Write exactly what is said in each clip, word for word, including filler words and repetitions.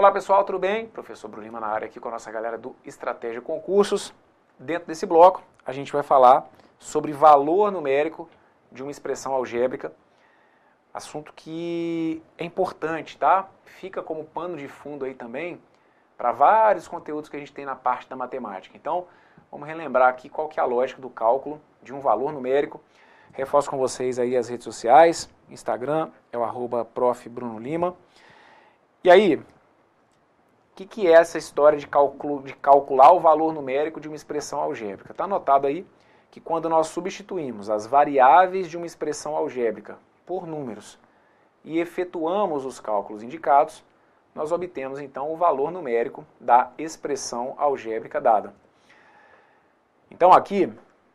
Olá pessoal, tudo bem? Professor Bruno Lima na área aqui com a nossa galera do Estratégia Concursos. Dentro desse bloco, a gente vai falar sobre valor numérico de uma expressão algébrica, assunto que é importante, tá? Fica como pano de fundo aí também para vários conteúdos que a gente tem na parte da matemática. Então, vamos relembrar aqui qual que é a lógica do cálculo de um valor numérico. Reforço com vocês aí as redes sociais, Instagram é o arroba prof Bruno Lima. E aí, o que, que é essa história de, calculo, de calcular o valor numérico de uma expressão algébrica? Está anotado aí que quando nós substituímos as variáveis de uma expressão algébrica por números e efetuamos os cálculos indicados, nós obtemos então o valor numérico da expressão algébrica dada. Então aqui,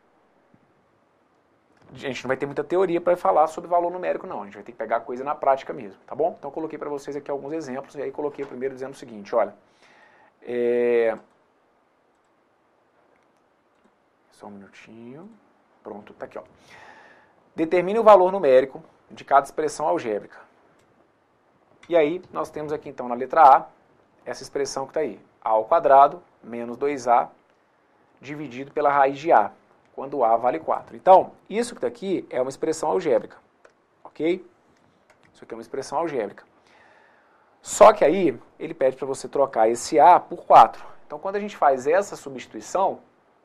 a gente não vai ter muita teoria para falar sobre valor numérico não, a gente vai ter que pegar a coisa na prática mesmo, tá bom? Então eu coloquei para vocês aqui alguns exemplos, e aí coloquei primeiro dizendo o seguinte, olha, é... só um minutinho, pronto, tá aqui, ó. Determine o valor numérico de cada expressão algébrica. E aí nós temos aqui então na letra A, essa expressão que está aí, A ao quadrado menos dois A dividido pela raiz de A, quando A vale quatro. Então, isso que está aqui é uma expressão algébrica, ok? Isso aqui é uma expressão algébrica. Só que aí, ele pede para você trocar esse A por quatro. Então, quando a gente faz essa substituição,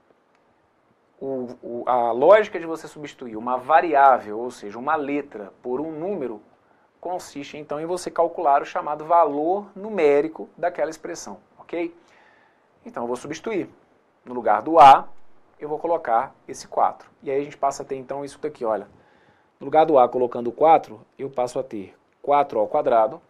o, o, a lógica de você substituir uma variável, ou seja, uma letra, por um número, consiste então em você calcular o chamado valor numérico daquela expressão, ok? Então, eu vou substituir. No lugar do A, eu vou colocar esse quatro. E aí a gente passa a ter então isso daqui, olha. No lugar do A colocando quatro, eu passo a ter quatro ao quadrado,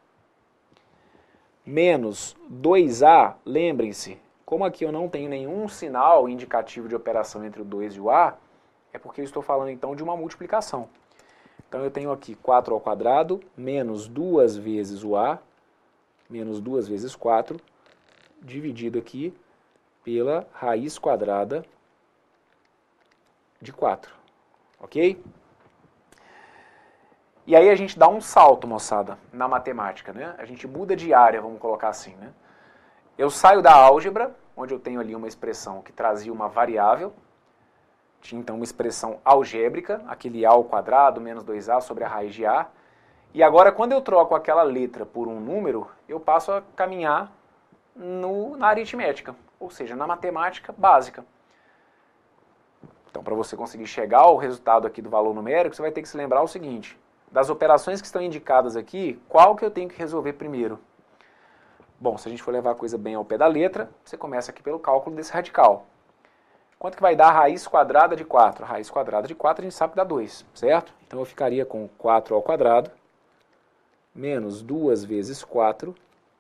menos dois A, lembrem-se, como aqui eu não tenho nenhum sinal indicativo de operação entre o dois e o A, é porque eu estou falando então de uma multiplicação. Então eu tenho aqui quatro ao quadrado, menos duas vezes o A, menos duas vezes quatro, dividido aqui pela raiz quadrada de quatro, ok? E aí a gente dá um salto, moçada, na matemática, né? A gente muda de área, vamos colocar assim, né? Eu saio da álgebra, onde eu tenho ali uma expressão que trazia uma variável, tinha então uma expressão algébrica, aquele A ao quadrado menos dois A sobre a raiz de A, e agora quando eu troco aquela letra por um número, eu passo a caminhar no, na aritmética, ou seja, na matemática básica. Então, para você conseguir chegar ao resultado aqui do valor numérico, você vai ter que se lembrar o seguinte, das operações que estão indicadas aqui, qual que eu tenho que resolver primeiro? Bom, se a gente for levar a coisa bem ao pé da letra, você começa aqui pelo cálculo desse radical. Quanto que vai dar a raiz quadrada de quatro? A raiz quadrada de quatro a gente sabe que dá dois, certo? Então eu ficaria com quatro ao quadrado, menos duas vezes quatro,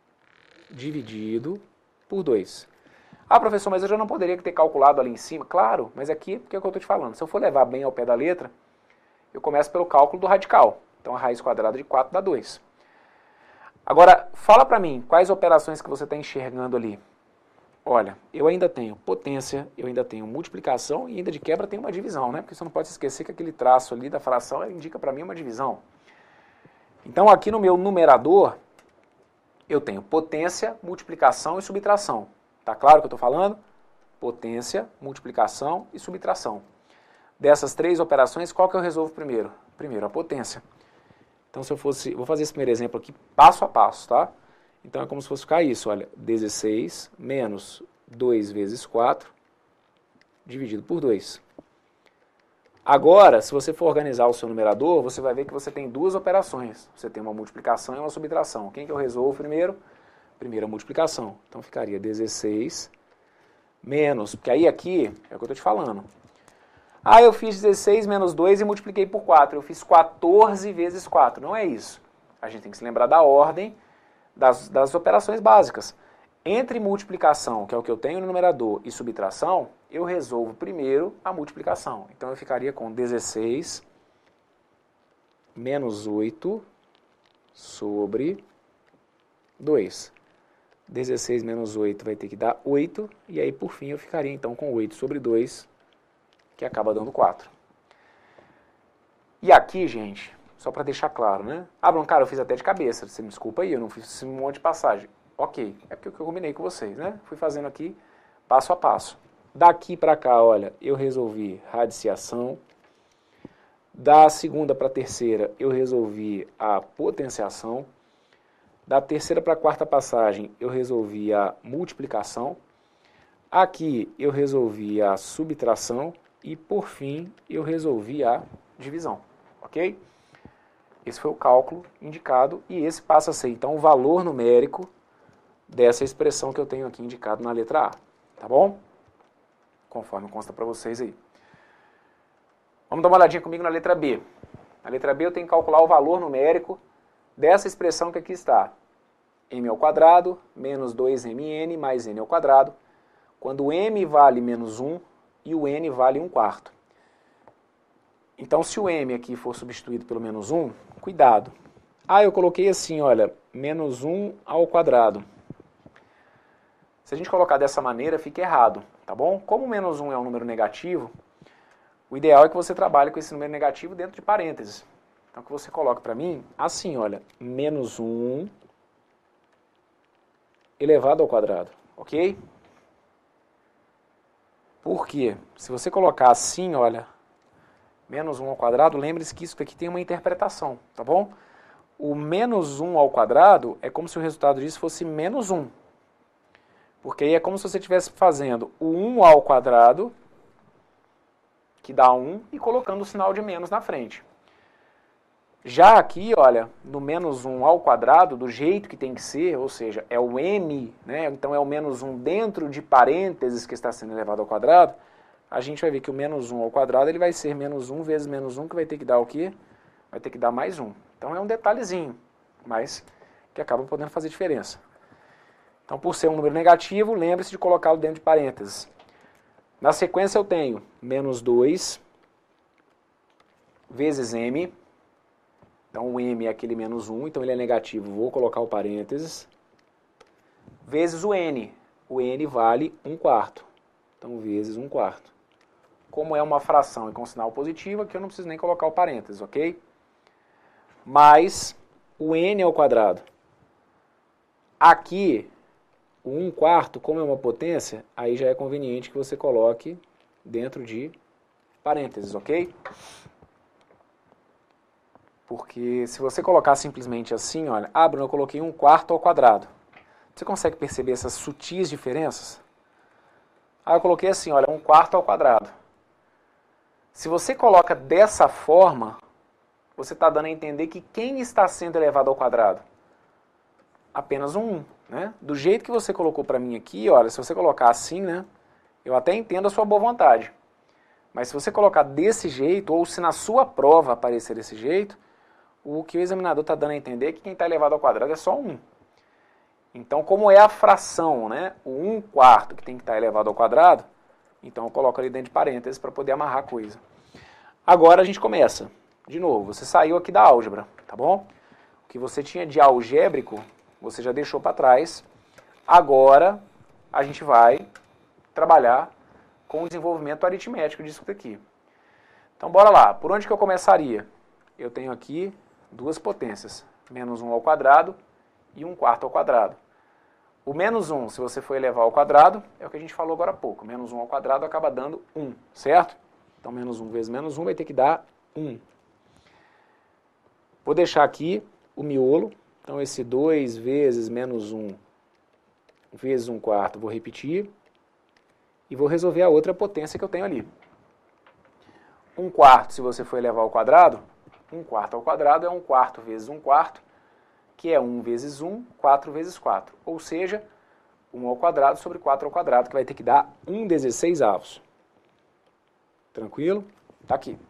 dividido por dois. Ah, professor, mas eu já não poderia ter calculado ali em cima? Claro, mas aqui, o que é que eu estou te falando? Se eu for levar bem ao pé da letra, eu começo pelo cálculo do radical. Então, a raiz quadrada de quatro dá dois. Agora, fala para mim, quais operações que você está enxergando ali? Olha, eu ainda tenho potência, eu ainda tenho multiplicação e ainda de quebra tem uma divisão, né? Porque você não pode esquecer que aquele traço ali da fração indica para mim uma divisão. Então, aqui no meu numerador, eu tenho potência, multiplicação e subtração. Tá claro o que eu estou falando? Potência, multiplicação e subtração. Dessas três operações, qual que eu resolvo primeiro? Primeiro, a potência. Então, se eu fosse... Vou fazer esse primeiro exemplo aqui passo a passo, tá? Então, é como se fosse ficar isso, olha. dezesseis menos dois vezes quatro, dividido por dois. Agora, se você for organizar o seu numerador, você vai ver que você tem duas operações. Você tem uma multiplicação e uma subtração. Quem que eu resolvo primeiro? Primeiro a multiplicação. Então ficaria dezesseis menos, porque aí aqui é o que eu estou te falando. Ah, eu fiz dezesseis menos dois e multipliquei por quatro. Eu fiz quatorze vezes quatro. Não é isso. A gente tem que se lembrar da ordem das, das operações básicas. Entre multiplicação, que é o que eu tenho no numerador, e subtração, eu resolvo primeiro a multiplicação. Então eu ficaria com dezesseis menos oito sobre dois. dezesseis menos oito vai ter que dar oito, e aí por fim eu ficaria então com oito sobre dois, que acaba dando quatro. E aqui, gente, só para deixar claro, né? Ah, Bruno, cara, eu fiz até de cabeça, você me desculpa aí, eu não fiz esse monte de passagem. Ok, é porque eu combinei com vocês, né? Fui fazendo aqui passo a passo. Daqui para cá, olha, eu resolvi radiciação. Da segunda para a terceira, eu resolvi a potenciação. Da terceira para a quarta passagem, eu resolvi a multiplicação. Aqui, eu resolvi a subtração. E, por fim, eu resolvi a divisão. Ok? Esse foi o cálculo indicado e esse passa a ser, então, o valor numérico dessa expressão que eu tenho aqui indicado na letra A. Tá bom? Conforme consta para vocês aí. Vamos dar uma olhadinha comigo na letra B. Na letra B eu tenho que calcular o valor numérico dessa expressão que aqui está. M ao quadrado menos dois M N mais N ao quadrado, quando o M vale menos um e o N vale um quarto. Então, se o M aqui for substituído pelo menos um, cuidado. Ah, eu coloquei assim, olha, menos um ao quadrado. Se a gente colocar dessa maneira, fica errado, tá bom? Como o menos um é um número negativo, o ideal é que você trabalhe com esse número negativo dentro de parênteses. Então, que você coloque para mim assim, olha, menos um elevado ao quadrado, ok? Por quê? Se você colocar assim, olha, menos um ao quadrado, lembre-se que isso aqui tem uma interpretação, tá bom? O menos um ao quadrado é como se o resultado disso fosse menos um. Porque aí é como se você estivesse fazendo o um ao quadrado, que dá um, e colocando o sinal de menos na frente. Já aqui, olha, no menos um ao quadrado, do jeito que tem que ser, ou seja, é o m, né? Então é o menos um dentro de parênteses que está sendo elevado ao quadrado, a gente vai ver que o menos um ao quadrado ele vai ser menos um vezes menos um, que vai ter que dar o quê? Vai ter que dar mais um. Então é um detalhezinho, mas que acaba podendo fazer diferença. Então, por ser um número negativo, lembre-se de colocá-lo dentro de parênteses. Na sequência eu tenho menos dois vezes m. Então o m é aquele menos um, então ele é negativo, vou colocar o parênteses. Vezes o n. O n vale um quarto. Então vezes um quarto. Como é uma fração e com sinal positivo, aqui eu não preciso nem colocar o parênteses, ok? Mais o n ao quadrado. Aqui, o um quarto, como é uma potência, aí já é conveniente que você coloque dentro de parênteses, ok? Porque se você colocar simplesmente assim, olha, ah, Bruno, eu coloquei um quarto ao quadrado. Você consegue perceber essas sutis diferenças? Ah, eu coloquei assim, olha, um quarto ao quadrado. Se você coloca dessa forma, você está dando a entender que quem está sendo elevado ao quadrado? Apenas um um, né? Do jeito que você colocou para mim aqui, olha, se você colocar assim, né? Eu até entendo a sua boa vontade. Mas se você colocar desse jeito, ou se na sua prova aparecer desse jeito, o que o examinador está dando a entender é que quem está elevado ao quadrado é só um. Então, como é a fração, né? O um quarto que tem que estar elevado ao quadrado, então eu coloco ali dentro de parênteses para poder amarrar a coisa. Agora a gente começa. De novo, você saiu aqui da álgebra, tá bom? O que você tinha de algébrico, você já deixou para trás. Agora a gente vai trabalhar com o desenvolvimento aritmético disso daqui. Então, bora lá. Por onde que eu começaria? Eu tenho aqui duas potências, menos um ao quadrado e um quarto ao quadrado. O menos um, se você for elevar ao quadrado, é o que a gente falou agora há pouco. Menos um ao quadrado acaba dando um, certo? Então, menos um vezes menos um vai ter que dar um. Vou deixar aqui o miolo. Então, esse dois vezes menos um vezes um quarto, vou repetir. E vou resolver a outra potência que eu tenho ali. um quarto, se você for elevar ao quadrado, um quarto ao quadrado é um quarto vezes um quarto, que é um vezes um, quatro vezes quatro. Ou seja, um ao quadrado sobre quatro ao quadrado, que vai ter que dar um dezesseis avos. Tranquilo? Tá aqui.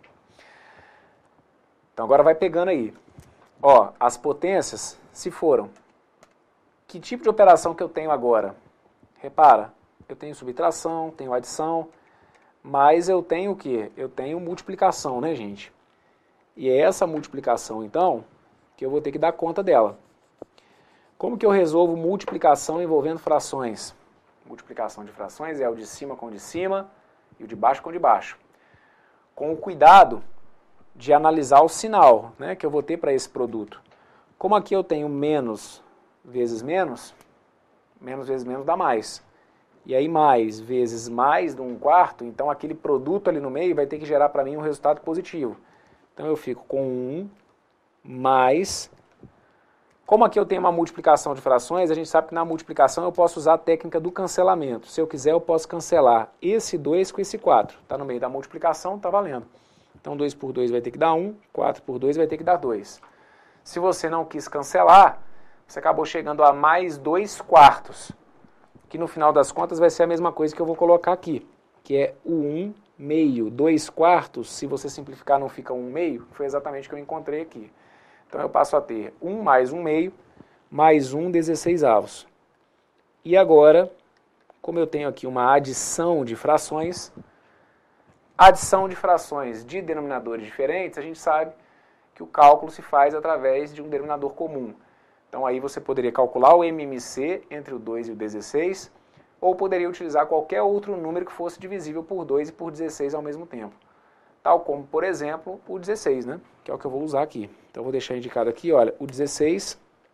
Então agora vai pegando aí. Ó, as potências se foram. Que tipo de operação que eu tenho agora? Repara, eu tenho subtração, tenho adição, mas eu tenho o quê? Eu tenho multiplicação, né, gente? E é essa multiplicação, então, que eu vou ter que dar conta dela. Como que eu resolvo multiplicação envolvendo frações? Multiplicação de frações é o de cima com o de cima e o de baixo com o de baixo. Com o cuidado de analisar o sinal, né, que eu vou ter para esse produto. Como aqui eu tenho menos vezes menos, Menos vezes menos dá mais. E aí mais vezes mais de um quarto, então aquele produto ali no meio vai ter que gerar para mim um resultado positivo. Então eu fico com um mais... Como aqui eu tenho uma multiplicação de frações, a gente sabe que na multiplicação eu posso usar a técnica do cancelamento. Se eu quiser, eu posso cancelar esse dois com esse quatro. Está no meio da multiplicação, está valendo. Então dois por dois vai ter que dar um, quatro por dois vai ter que dar dois. Se você não quis cancelar, você acabou chegando a mais dois quartos. Que no final das contas vai ser a mesma coisa que eu vou colocar aqui. Que é o um meio. dois quartos, se você simplificar não fica um meio, foi exatamente o que eu encontrei aqui. Então eu passo a ter um mais um meio, mais um dezesseis avos. E agora, como eu tenho aqui uma adição de frações, adição de frações de denominadores diferentes, a gente sabe que o cálculo se faz através de um denominador comum. Então aí você poderia calcular o M M C entre o dois e o dezesseis, ou poderia utilizar qualquer outro número que fosse divisível por dois e por dezesseis ao mesmo tempo. Tal como, por exemplo, o dezesseis, né? Que é o que eu vou usar aqui. Então, eu vou deixar indicado aqui, olha, o dezesseis.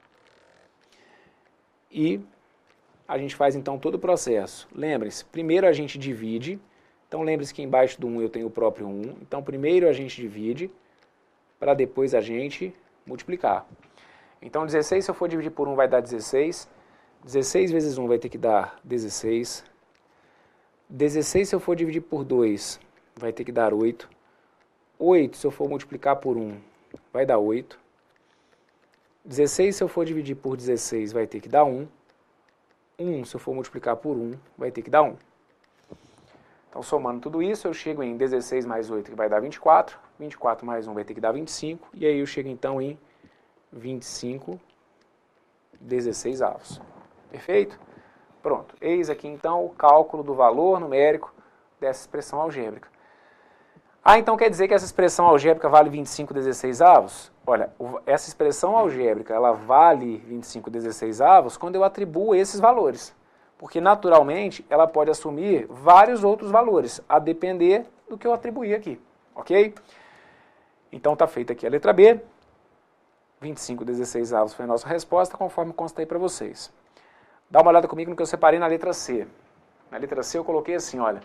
E a gente faz, então, todo o processo. Lembre-se, primeiro a gente divide. Então, lembre-se que embaixo do um eu tenho o próprio um. Então, primeiro a gente divide, para depois a gente multiplicar. Então, dezesseis, se eu for dividir por um, vai dar dezesseis. dezesseis vezes um vai ter que dar dezesseis. dezesseis, se eu for dividir por dois, vai ter que dar oito. oito, se eu for multiplicar por um, vai dar oito. dezesseis, se eu for dividir por dezesseis, vai ter que dar um. um, se eu for multiplicar por um, vai ter que dar um. Então, somando tudo isso, eu chego em dezesseis mais oito, que vai dar vinte e quatro. vinte e quatro mais um vai ter que dar vinte e cinco. E aí eu chego, então, em vinte e cinco dezesseis avos. Perfeito? Pronto. Eis aqui, então, o cálculo do valor numérico dessa expressão algébrica. Ah, então quer dizer que essa expressão algébrica vale vinte e cinco dezesseis avos? Olha, essa expressão algébrica, ela vale vinte e cinco dezesseis avos quando eu atribuo esses valores. Porque, naturalmente, ela pode assumir vários outros valores, a depender do que eu atribuir aqui, ok? Então, está feita aqui a letra B. vinte e cinco dezesseis avos foi a nossa resposta, conforme consta aí para vocês. Dá uma olhada comigo no que eu separei na letra C. Na letra C eu coloquei assim, olha...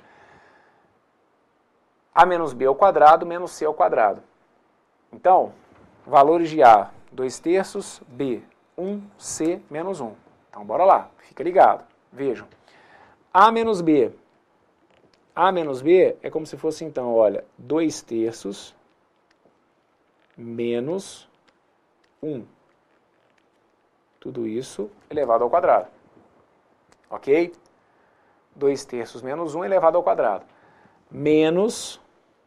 A menos B ao quadrado, menos C ao quadrado. Então, valores de A, dois terços, B, um, C, menos um. Então, bora lá, fica ligado. Vejam. A menos B. A menos B é como se fosse, então, olha, dois terços menos um. Tudo isso elevado ao quadrado. Ok? dois terços menos um elevado ao quadrado. Menos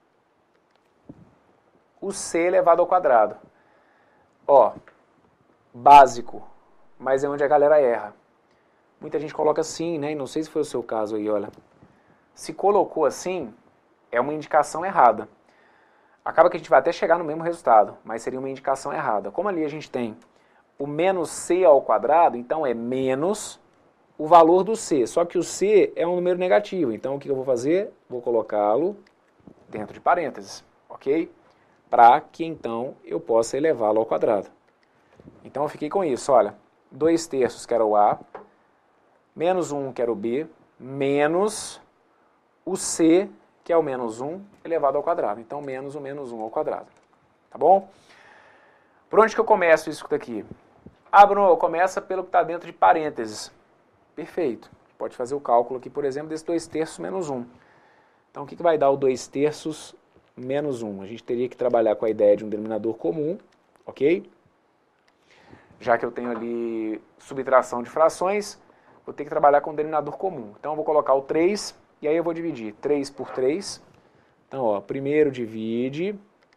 o C elevado ao quadrado. Ó, básico, mas é onde a galera erra. Muita gente coloca assim, né? E não sei se foi o seu caso aí, olha. Se colocou assim, é uma indicação errada. Acaba que a gente vai até chegar no mesmo resultado, mas seria uma indicação errada. Como ali a gente tem o menos C ao quadrado, então é menos o valor do C. Só que o C é um número negativo. Então o que eu vou fazer? Vou colocá-lo dentro de parênteses, ok? Para que então eu possa elevá-lo ao quadrado. Então eu fiquei com isso, olha. dois terços que era o A, menos um que era o B, menos o C, que é o menos um, elevado ao quadrado. Então menos o menos um ao quadrado. Tá bom? Por onde que eu começo isso daqui? Ah, Bruno, começa pelo que está dentro de parênteses. Perfeito. Pode fazer o cálculo aqui, por exemplo, desse dois terços menos um. Então, o que, que vai dar o dois terços menos um? A gente teria que trabalhar com a ideia de um denominador comum, ok? Já que eu tenho ali subtração de frações, vou ter que trabalhar com um denominador comum. Então, eu vou colocar o três, e aí eu vou dividir três por três. Então, ó, primeiro divide,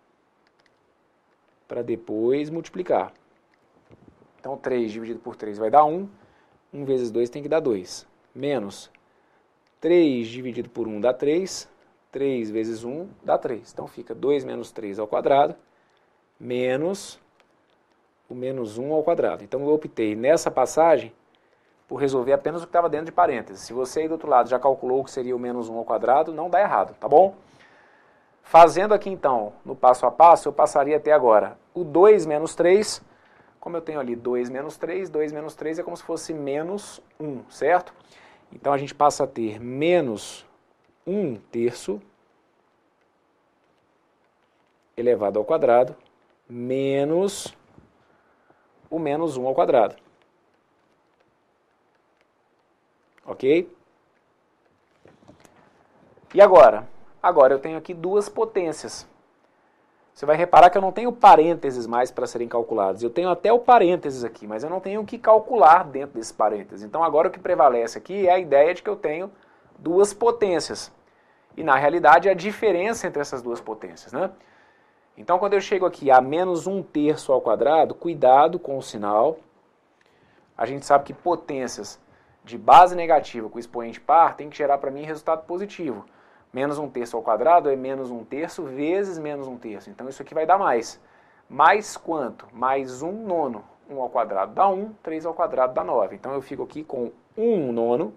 para depois multiplicar. Então, três dividido por três vai dar um. um vezes dois tem que dar dois. Menos três dividido por um dá três. três vezes um dá três. Então fica dois menos três ao quadrado, menos o menos um ao quadrado. Então eu optei nessa passagem por resolver apenas o que estava dentro de parênteses. Se você aí do outro lado já calculou o que seria o menos um ao quadrado, não dá errado, tá bom? Fazendo aqui então, no passo a passo, eu passaria até agora o dois menos três... Como eu tenho ali dois menos três, dois menos três é como se fosse menos um, certo? Então a gente passa a ter menos um terço elevado ao quadrado menos o menos um ao quadrado. Ok? E agora? Agora eu tenho aqui duas potências. Você vai reparar que eu não tenho parênteses mais para serem calculados. Eu tenho até o parênteses aqui, mas eu não tenho o que calcular dentro desse parênteses. Então agora o que prevalece aqui é a ideia de que eu tenho duas potências. E na realidade é a diferença entre essas duas potências, né? Então quando eu chego aqui a menos um terço ao quadrado, cuidado com o sinal. A gente sabe que potências de base negativa com expoente par tem que gerar para mim resultado positivo. Menos um terço ao quadrado é menos um terço vezes menos um terço. Então isso aqui vai dar mais. Mais quanto? Mais um nono. um ao quadrado dá um, três ao quadrado dá nove. Então eu fico aqui com um nono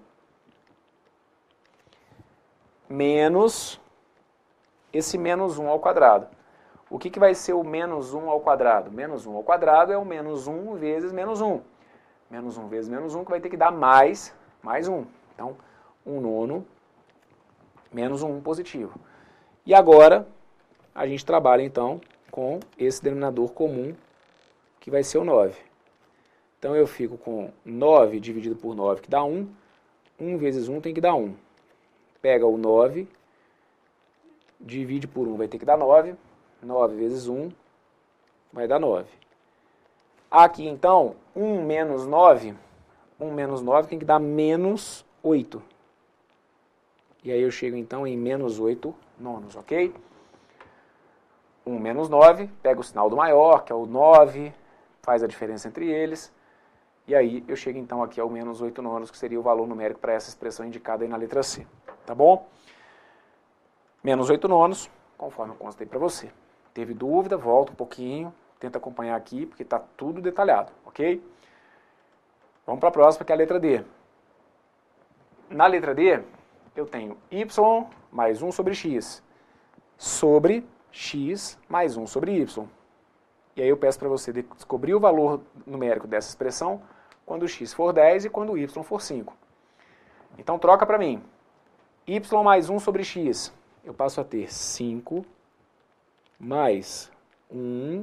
menos esse menos um ao quadrado. O que, que vai ser o menos um ao quadrado? Menos um ao quadrado é o menos um vezes menos um. Menos um vezes menos um que vai ter que dar mais, mais um. Então, um nono menos um positivo. E agora, a gente trabalha então com esse denominador comum, que vai ser o nove. Então eu fico com nove dividido por nove, que dá um. um vezes um tem que dar um. Pega o nove, divide por um, vai ter que dar nove. nove vezes um vai dar nove. Aqui então, um menos nove, um menos nove tem que dar menos oito. E aí eu chego então em menos oito nonos, ok? um menos nove, pega o sinal do maior, que é o nove, faz a diferença entre eles. E aí eu chego então aqui ao menos oito nonos, que seria o valor numérico para essa expressão indicada aí na letra C. Tá bom? Menos oito nonos, conforme eu constei para você. Teve dúvida, volta um pouquinho, tenta acompanhar aqui, porque está tudo detalhado, ok? Vamos para a próxima, que é a letra D. Na letra D, eu tenho y mais um sobre x, sobre x mais um sobre y. E aí eu peço para você descobrir o valor numérico dessa expressão quando o x for dez e quando o y for cinco. Então troca para mim. Y mais um sobre x, eu passo a ter cinco mais um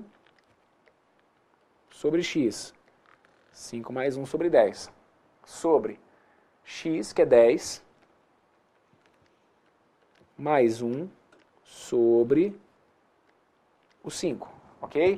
sobre x. cinco mais um sobre dez. Sobre x, que é dez, mais um sobre o cinco, ok?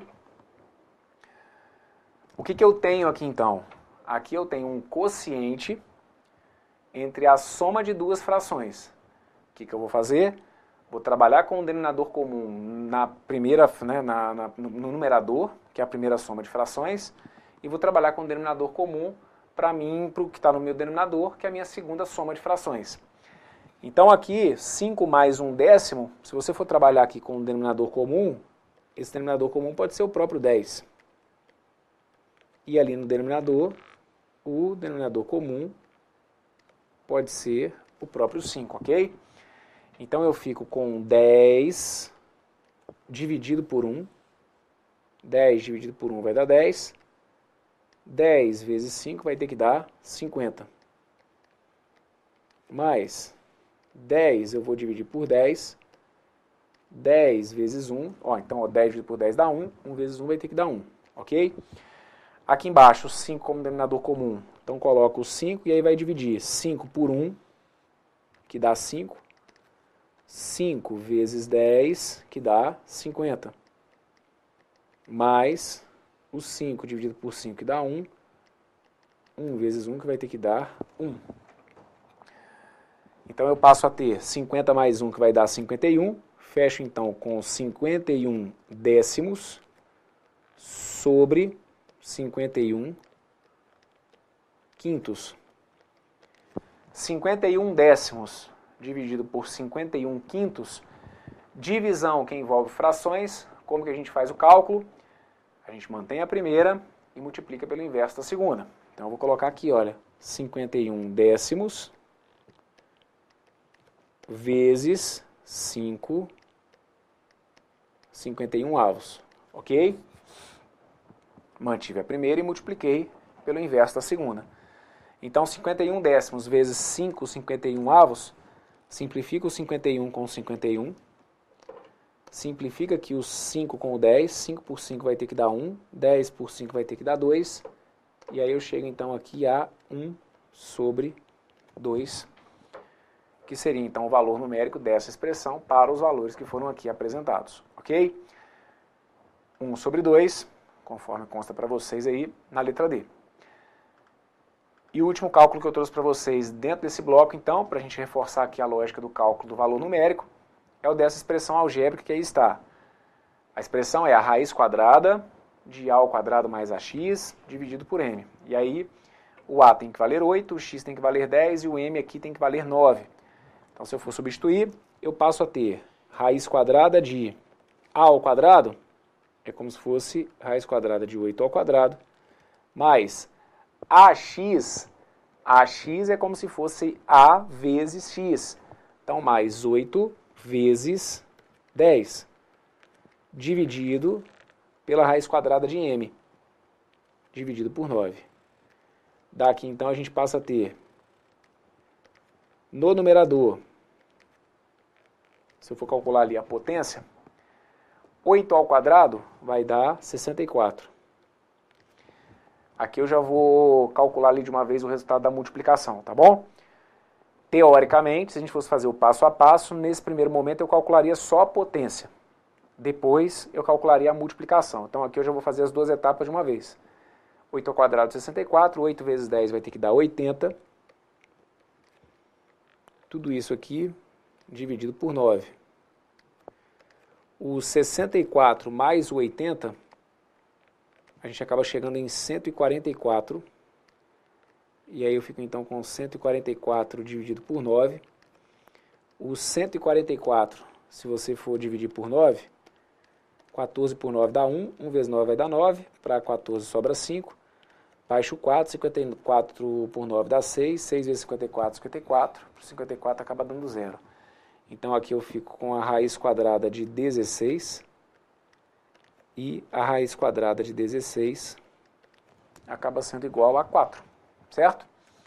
O que, que eu tenho aqui então? Aqui eu tenho um quociente entre a soma de duas frações. O que, que eu vou fazer? Vou trabalhar com o denominador comum na primeira, né, na, na, no numerador, que é a primeira soma de frações, e vou trabalhar com o denominador comum para mim, para o que está no meu denominador, que é a minha segunda soma de frações. Então aqui, cinco mais um décimo, se você for trabalhar aqui com o denominador comum, esse denominador comum pode ser o próprio dez. E ali no denominador, o denominador comum pode ser o próprio cinco, ok? Então eu fico com dez dividido por um. dez dividido por um vai dar dez. dez vezes cinco vai ter que dar cinquenta. Mais dez eu vou dividir por dez. dez vezes um, ó, então ó, dez dividido por dez dá um. um vezes um vai ter que dar um, ok? Aqui embaixo, cinco como denominador comum. Então coloco o cinco e aí vai dividir cinco por um, que dá cinco. cinco vezes dez, que dá cinquenta. Mais o cinco dividido por cinco, que dá um. um vezes um, que vai ter que dar um. Então eu passo a ter cinquenta mais um, que vai dar cinquenta e um. Fecho então com cinquenta e um décimos sobre cinquenta e um quintos. cinquenta e um décimos dividido por cinquenta e um quintos, divisão que envolve frações. Como que a gente faz o cálculo? A gente mantém a primeira e multiplica pelo inverso da segunda. Então eu vou colocar aqui, olha, cinquenta e um décimos vezes cinco, cinquenta e um avos, ok? Mantive a primeira e multipliquei pelo inverso da segunda. Então, cinquenta e um décimos vezes cinco cinquenta e um avos, simplifica o cinquenta e um com o cinquenta e um, simplifica aqui o cinco com o dez, cinco por cinco vai ter que dar um, dez por cinco vai ter que dar dois, e aí eu chego então aqui a um sobre dois, que seria então o valor numérico dessa expressão para os valores que foram aqui apresentados, ok? um sobre dois, conforme consta para vocês aí na letra D. E o último cálculo que eu trouxe para vocês dentro desse bloco, então, para a gente reforçar aqui a lógica do cálculo do valor numérico, é o dessa expressão algébrica que aí está. A expressão é a raiz quadrada de A ao quadrado mais A x dividido por M. E aí o A tem que valer oito, o X tem que valer dez e o M aqui tem que valer nove. Então, se eu for substituir, eu passo a ter raiz quadrada de A ao quadrado, é como se fosse raiz quadrada de oito ao quadrado, mais Ax, Ax é como se fosse A vezes X. Então, mais oito vezes dez, dividido pela raiz quadrada de M, dividido por nove. Daqui, então, a gente passa a ter, no numerador, se eu for calcular ali a potência, oito ao quadrado vai dar sessenta e quatro. Aqui eu já vou calcular ali de uma vez o resultado da multiplicação, tá bom? Teoricamente, se a gente fosse fazer o passo a passo, nesse primeiro momento eu calcularia só a potência. Depois eu calcularia a multiplicação. Então aqui eu já vou fazer as duas etapas de uma vez. oito ao quadrado, sessenta e quatro. oito vezes dez vai ter que dar oitenta. Tudo isso aqui dividido por nove. O sessenta e quatro mais o oitenta, a gente acaba chegando em cento e quarenta e quatro. E aí eu fico então com cento e quarenta e quatro dividido por nove. O cento e quarenta e quatro, se você for dividir por nove, quatorze por nove dá um. um vezes nove vai dar nove. Para quatorze sobra cinco. Baixa o quatro. cinquenta e quatro por nove dá seis. seis vezes cinquenta e quatro, cinquenta e quatro. cinquenta e quatro acaba dando zero. Então aqui eu fico com a raiz quadrada de dezesseis. E a raiz quadrada de dezesseis acaba sendo igual a quatro. Certo?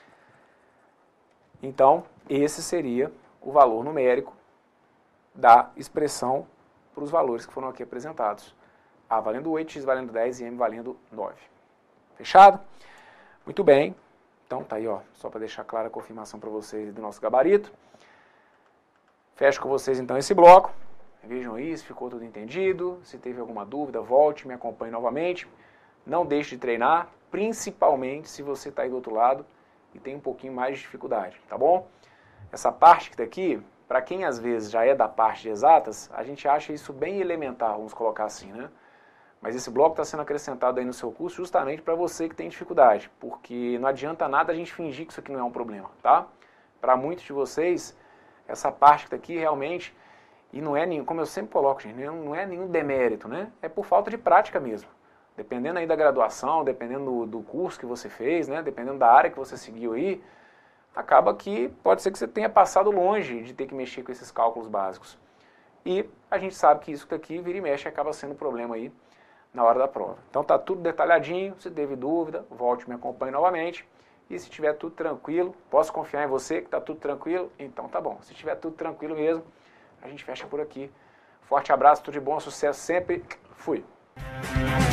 Então, esse seria o valor numérico da expressão para os valores que foram aqui apresentados. A valendo oito, X valendo dez e M valendo nove. Fechado? Muito bem. Então, tá aí, ó, só para deixar clara a confirmação para vocês do nosso gabarito. Fecho com vocês, então, esse bloco. Vejam isso, ficou tudo entendido. Se teve alguma dúvida, volte, me acompanhe novamente. Não deixe de treinar, principalmente se você está aí do outro lado e tem um pouquinho mais de dificuldade, tá bom? Essa parte que está aqui, para quem às vezes já é da parte de exatas, a gente acha isso bem elementar, vamos colocar assim, né? Mas esse bloco está sendo acrescentado aí no seu curso justamente para você que tem dificuldade, porque não adianta nada a gente fingir que isso aqui não é um problema, tá? Para muitos de vocês, essa parte que está aqui realmente, e não é nenhum, como eu sempre coloco, gente, não é nenhum demérito, né? É por falta de prática mesmo. Dependendo aí da graduação, dependendo do, do curso que você fez, né? Dependendo da área que você seguiu aí, acaba que pode ser que você tenha passado longe de ter que mexer com esses cálculos básicos. E a gente sabe que isso daqui, vira e mexe, acaba sendo um problema aí na hora da prova. Então tá tudo detalhadinho, se teve dúvida, volte e me acompanhe novamente. E se tiver tudo tranquilo, posso confiar em você que está tudo tranquilo? Então tá bom. Se tiver tudo tranquilo mesmo, a gente fecha por aqui. Forte abraço, tudo de bom, sucesso sempre. Fui!